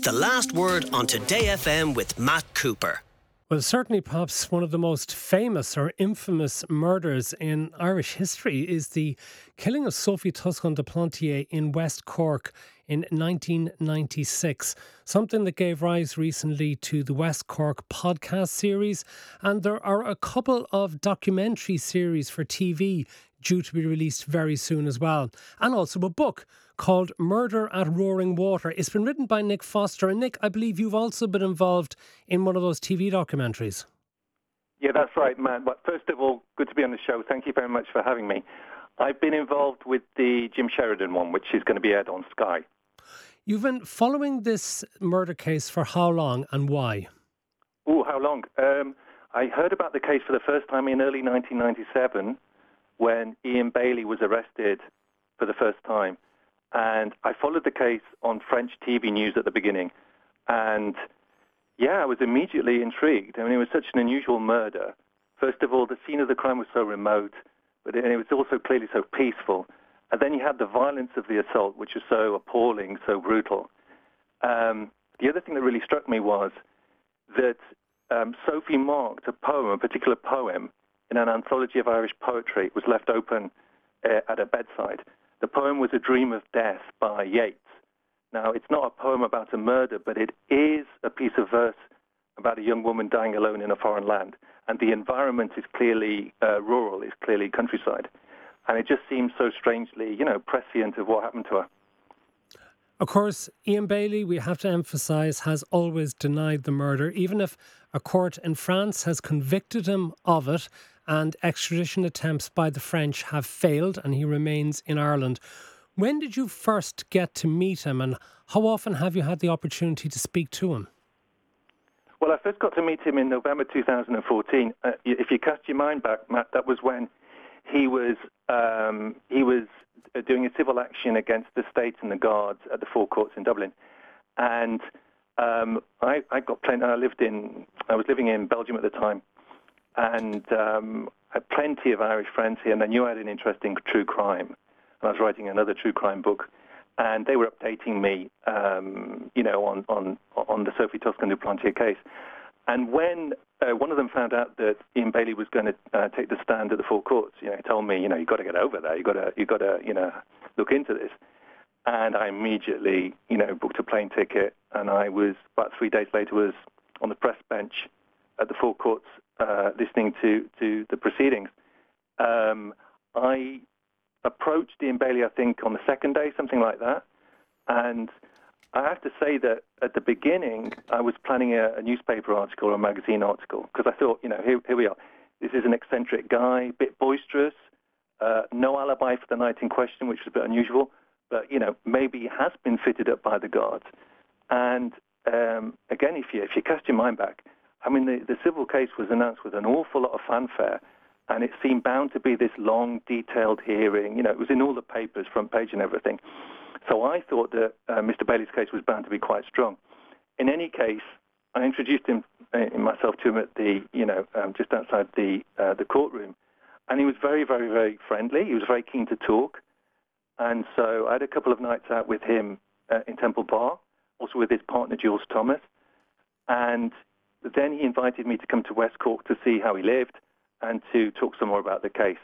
The Last Word on Today FM with Matt Cooper. Well, certainly, perhaps one of the most famous or infamous murders in Irish history is the killing of Sophie Toscan du Plantier in West Cork in 1996. Something that gave rise recently to the West Cork podcast series. And there are a couple of documentary series for TV due to be released very soon as well. And also a book called Murder at Roaring Water. It's been written by Nick Foster. And Nick, I believe you've also been involved in one of those TV documentaries. Yeah, that's right, Matt. But first of all, good to be on the show. Thank you very much for having me. I've been involved with the Jim Sheridan one, which is going to be aired on Sky. You've been following this murder case for how long and why? Oh, how long? I heard about the case for the first time in early 1997 when Ian Bailey was arrested for the first time. And I followed the case on French TV news at the beginning. And yeah, I was immediately intrigued. I mean, it was such an unusual murder. First of all, the scene of the crime was so remote, but it was also clearly so peaceful. And then you had the violence of the assault, which was so appalling, so brutal. The other thing that really struck me was that Sophie marked a poem, a particular poem, in an anthology of Irish poetry. It was left open at her bedside. The poem was A Dream of Death by Yeats. Now, it's not a poem about a murder, but it is a piece of verse about a young woman dying alone in a foreign land. And the environment is clearly rural, it's clearly countryside. And it just seems so strangely, prescient of what happened to her. Of course, Ian Bailey, we have to emphasise, has always denied the murder, even if a court in France has convicted him of it and extradition attempts by the French have failed and he remains in Ireland. When did you first get to meet him and how often have you had the opportunity to speak to him? Well, I first got to meet him in November 2014. If you cast your mind back, Matt, that was when he was doing a civil action against the state and the guards at the Four Courts in Dublin. And I was living in Belgium at the time, and I had plenty of Irish friends here, and I knew I had an interest in true crime. And I was writing another true crime book, and they were updating me, on the Sophie Toscan du Plantier case. And when one of them found out that Ian Bailey was going to take the stand at the Four Courts, he told me, you've got to get over there, you've got to look into this. And I immediately, booked a plane ticket, and I was about 3 days later was on the press bench at the Four Courts listening to the proceedings. I approached Ian Bailey, I think, on the second day, something like that, and I have to say that at the beginning, I was planning a newspaper article or a magazine article because I thought, here we are. This is an eccentric guy, a bit boisterous, no alibi for the night in question, which was a bit unusual, but, maybe he has been fitted up by the guards. And again, if you cast your mind back, I mean, the civil case was announced with an awful lot of fanfare, and it seemed bound to be this long, detailed hearing. It was in all the papers, front page and everything. So I thought that Mr. Bailey's case was bound to be quite strong. In any case, I introduced myself to him at the, just outside the courtroom, and he was very, very, very friendly. He was very keen to talk, and so I had a couple of nights out with him in Temple Bar, also with his partner Jules Thomas, and then he invited me to come to West Cork to see how he lived and to talk some more about the case.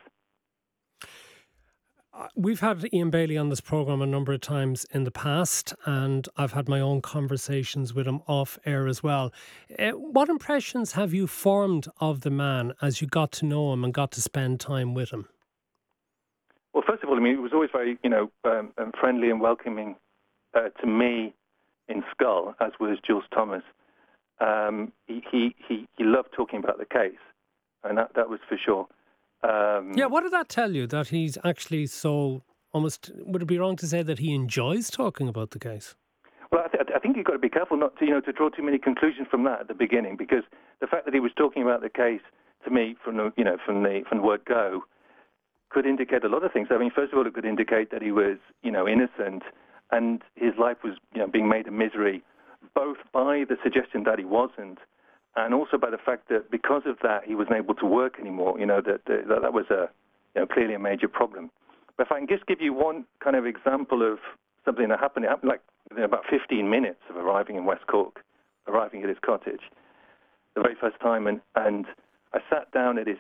We've had Ian Bailey on this programme a number of times in the past, and I've had my own conversations with him off air as well. What impressions have you formed of the man as you got to know him and got to spend time with him? Well, first of all, he was always very, friendly and welcoming to me in Schull, as was Jules Thomas. He loved talking about the case, and that was for sure. What did that tell you? That he's actually so almost, would it be wrong to say that he enjoys talking about the case? Well, I think you've got to be careful not to draw too many conclusions from that at the beginning, because the fact that he was talking about the case to me from the word go could indicate a lot of things. I mean, first of all, it could indicate that he was, innocent, and his life was, being made a misery, both by the suggestion that he wasn't, and also by the fact that because of that he wasn't able to work anymore. That was clearly a major problem. But if I can just give you one kind of example of something that happened. It happened like within about 15 minutes of arriving in West Cork, arriving at his cottage, the very first time, and I sat down at his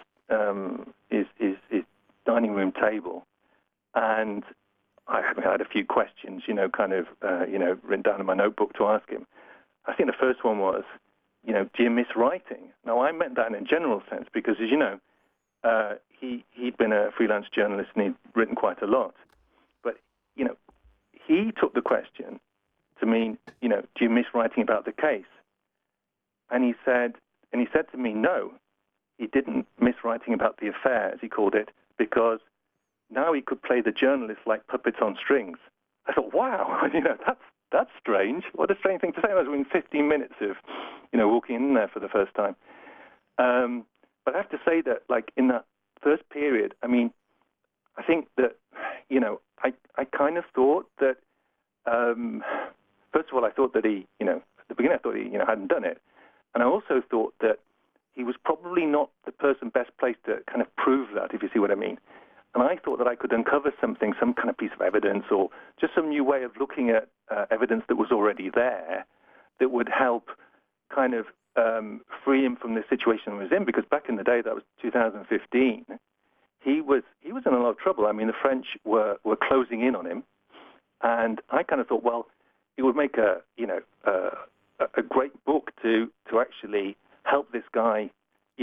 dining room table, and I had a few questions, written down in my notebook to ask him. I think the first one was, do you miss writing? Now, I meant that in a general sense because, as you know, he'd been a freelance journalist and he'd written quite a lot. But, he took the question to mean, do you miss writing about the case? And he said to me, no, he didn't miss writing about the affair, as he called it, because now he could play the journalist like puppets on strings. I thought, wow, that's strange. What a strange thing to say. I was within 15 minutes of, walking in there for the first time. But I have to say that, like, in that first period, I mean, I think that, I kind of thought that, first of all, I thought that he, at the beginning, I thought he, hadn't done it. And I also thought that he was probably not the person best placed to kind of prove that, if you see what I mean. And I thought that I could uncover something, some kind of piece of evidence or just some new way of looking at evidence that was already there that would help kind of free him from the situation he was in. Because back in the day, that was 2015, he was in a lot of trouble. I mean, the French were closing in on him. And I kind of thought, well, it would make a great book to actually help this guy,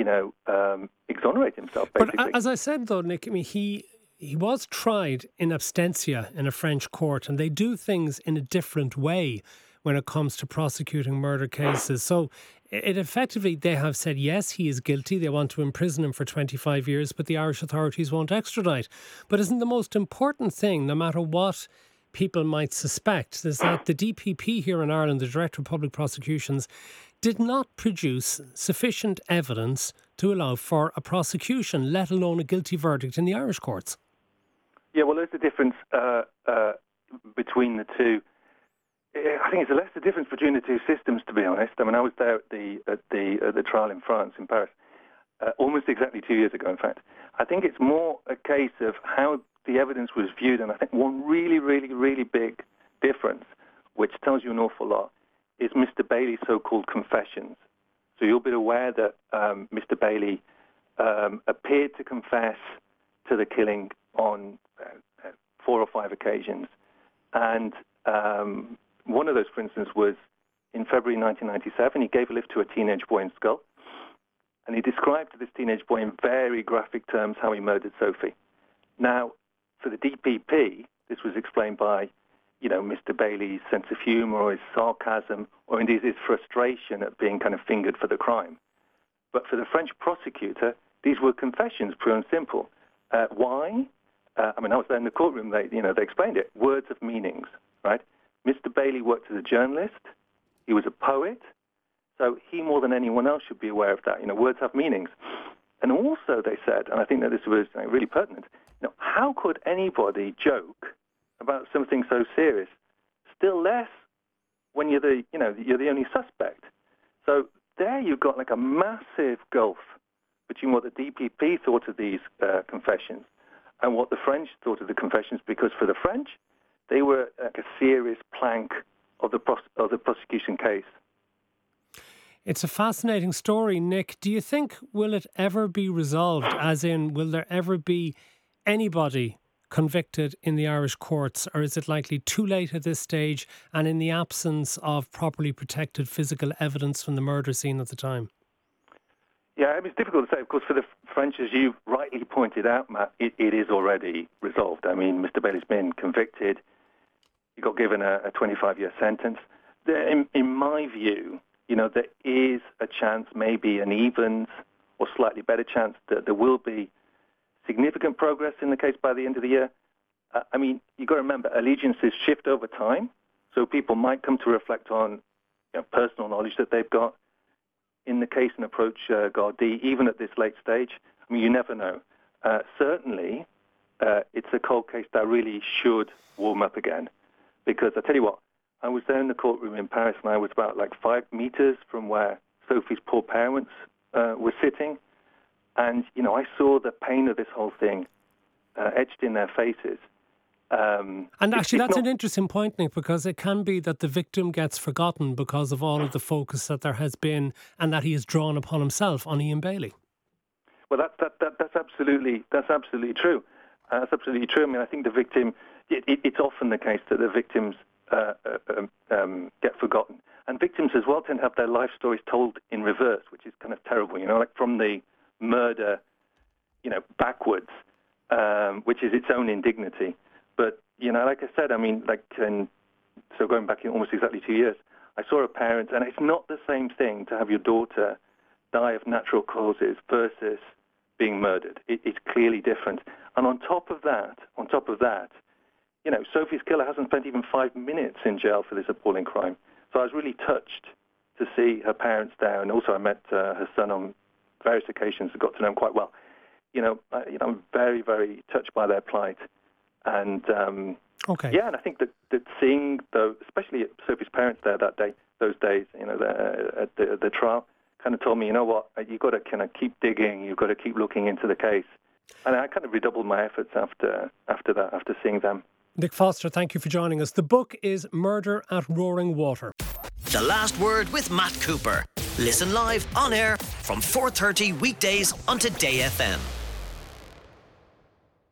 exonerate himself, basically. But as I said, though, Nick, I mean, he was tried in absentia in a French court, and they do things in a different way when it comes to prosecuting murder cases. So it effectively, they have said, yes, he is guilty. They want to imprison him for 25 years, but the Irish authorities won't extradite. But isn't the most important thing, no matter what people might suspect, is that the DPP here in Ireland, the Director of Public Prosecutions, did not produce sufficient evidence to allow for a prosecution, let alone a guilty verdict in the Irish courts. Yeah, well, there's a difference between the two. I think it's less the difference between the two systems, to be honest. I mean, I was there at the trial in France, in Paris, almost exactly 2 years ago, in fact. I think it's more a case of how the evidence was viewed, and I think one really, really, really big difference, which tells you an awful lot, is Mr. Bailey's so-called confessions. So you'll be aware that Mr. Bailey appeared to confess to the killing on 4 or 5 occasions. And one of those, for instance, was in February 1997. He gave a lift to a teenage boy in Skull. And he described to this teenage boy in very graphic terms how he murdered Sophie. Now, for the DPP, this was explained by Mr. Bailey's sense of humour or his sarcasm or indeed his frustration at being kind of fingered for the crime. But for the French prosecutor, these were confessions, pure and simple. Why? I was there in the courtroom. They explained it. Words of meanings, right? Mr. Bailey worked as a journalist. He was a poet. So he, more than anyone else, should be aware of that. Words have meanings. And also, they said, and I think that this was really pertinent, how could anybody joke about something so serious? Still less when you're the only suspect. So there you've got like a massive gulf between what the DPP thought of these confessions and what the French thought of the confessions, because for the French, they were like a serious plank of the prosecution case. It's a fascinating story, Nick. Do you think, will it ever be resolved? As in, will there ever be anybody convicted in the Irish courts, or is it likely too late at this stage and in the absence of properly protected physical evidence from the murder scene at the time? Yeah, it's difficult to say. Of course, for the French, as you rightly pointed out, Matt, it is already resolved. I mean, Mr. Bailey's been convicted. He got given a 25-year sentence. In my view, there is a chance, maybe an evens or slightly better chance, that there will be significant progress in the case by the end of the year. You've got to remember, allegiances shift over time, so people might come to reflect on personal knowledge that they've got in the case and approach Gardaí, even at this late stage. You never know. Certainly, it's a cold case that really should warm up again, because I tell you what, I was there in the courtroom in Paris, and I was about 5 meters from where Sophie's poor parents were sitting. And, I saw the pain of this whole thing etched in their faces. And actually, that's an interesting point, Nick, because it can be that the victim gets forgotten because of all of the focus that there has been and that he has drawn upon himself on Ian Bailey. Well, that's absolutely true. That's absolutely true. I mean, I think the victim. It's often the case that the victims get forgotten, and victims as well tend to have their life stories told in reverse, which is kind of terrible. Like from the murder, backwards, which is its own indignity. But, like I said, I mean, so going back in almost exactly 2 years, I saw a parent, and it's not the same thing to have your daughter die of natural causes versus being murdered. It's clearly different. And on top of that, Sophie's killer hasn't spent even 5 minutes in jail for this appalling crime. So I was really touched to see her parents there, and also I met her son on various occasions and got to know him quite well. I'm very, very touched by their plight. And okay. And I think that seeing, especially Sophie's parents there those days, at the trial, kind of told me, you know what, you've got to kind of keep digging, you've got to keep looking into the case. And I kind of redoubled my efforts after that, after seeing them. Nick Foster, thank you for joining us. The book is Murder at Roaring Water. The Last Word with Matt Cooper. Listen live on air from 4:30 weekdays on Today FM.